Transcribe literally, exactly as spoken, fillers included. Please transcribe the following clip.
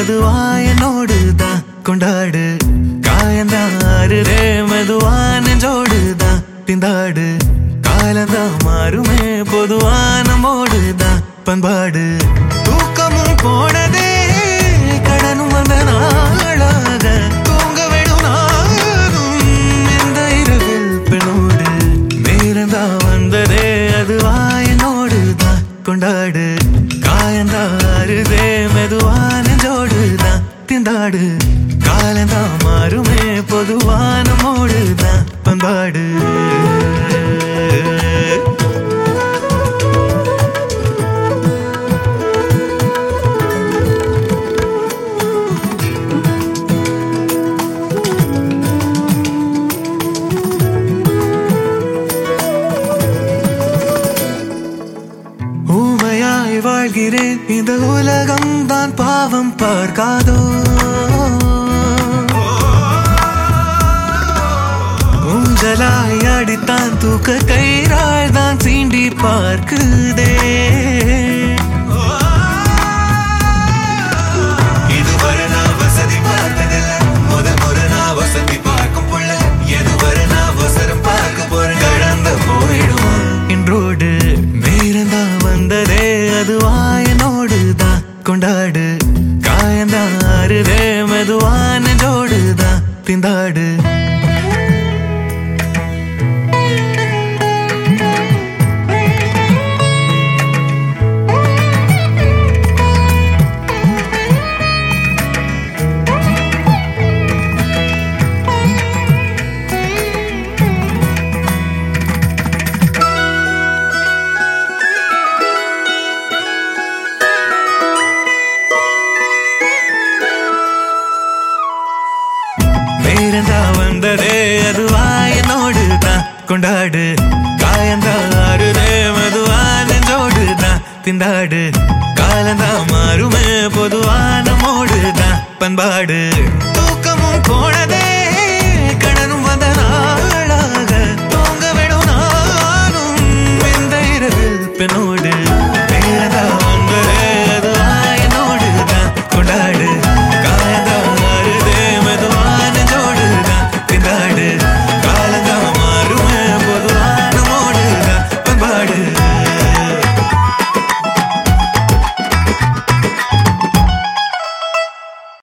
மெதுவா என்னோடுதான் கொண்டாடு காயந்தான் ஆறுதே மெதுவா நெஞ்சோடுதான் திண்டாடு காலந்தான் மாறுமே பொதுவான மோடுதான் பண்பாடு தூக்கமும் போனதே கடனும் வந்த நாளாக தூங்க விடும் நாளும் இந்த இரவில் பெண்ணோடு நேரந்தா வந்ததே அதுவா என்னோடுதான் கொண்டாடு காயந்தான் ஆறுதே மெதுவா நெஞ்சோடுதான் திண்டாடு காலந்தான் மாறுமே பொதுவான மோடுதான் பண்பாடு ஊமையாய் வாழ்கிறேன் இந்த உலகம் தான் பாவம் பார்க்காதோ ஊஞ்சலாய் அடித்தான் தூக்க கயிறால் தான் சீண்டி பார்க்குதே இதுவரை நான் வசதி பார்த்ததில்லை முதல் முறை நான் வசதி பார்க்கும் புள்ள எதுவரை நான் வசரம் பார்க்க போறேன் கடந்து போயிடுவோம் என்றோடு நேரந்தான் வந்ததே அதுவா என்னோடுதான் கொண்டாடு காயந்தான் ஆறுதே மெதுவா நெஞ்சோடுதான் திண்டாடு நேரந்தா வந்ததே அதுவா என்னோடுதான் கொண்டாடு காயந்தான் ஆறுதே மெதுவா நெஞ்சோடுதான் திண்டாடு காலந்தான் மாறுமே பொதுவான மோடுதான் பண்பாடு